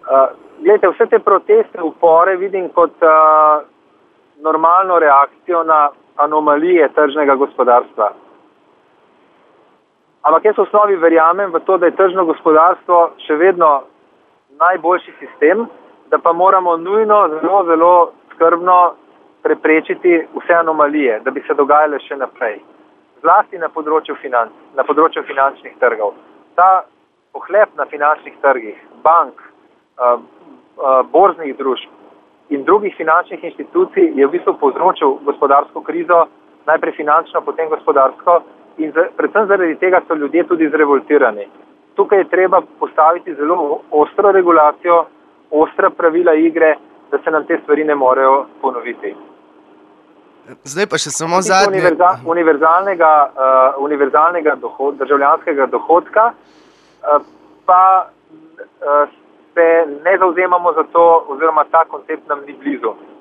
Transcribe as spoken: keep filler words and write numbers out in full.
Uh, Glejte, vse te proteste, upore vidim kot uh, normalno reakcijo na anomalije tržnega gospodarstva. Ampak jaz v osnovi verjamem v to, da je tržno gospodarstvo še vedno najboljši sistem, da pa moramo nujno, zelo, zelo skrbno preprečiti vse anomalije, da bi se dogajale še naprej. Zlasti na področju financ, na področju finančnih trgov. Ta pohlep na finančnih trgih, bank, uh, uh, borznih družb in drugih finančnih inštitucij je v bistvu povzročil gospodarsko krizo, najprej finančno, potem gospodarsko, in z, predvsem zaradi tega so ljudje tudi zrevoltirani. Tukaj je treba postaviti zelo ostro regulacijo, ostra pravila igre, da se nam te stvari ne morejo ponoviti. Zdaj pa še samo zadnje. Univerza, univerzalnega, uh, univerzalnega dohod, državljanskega dohodka uh, pa uh, se ne zavzemamo za to, oziroma ta koncept nam ni blizu.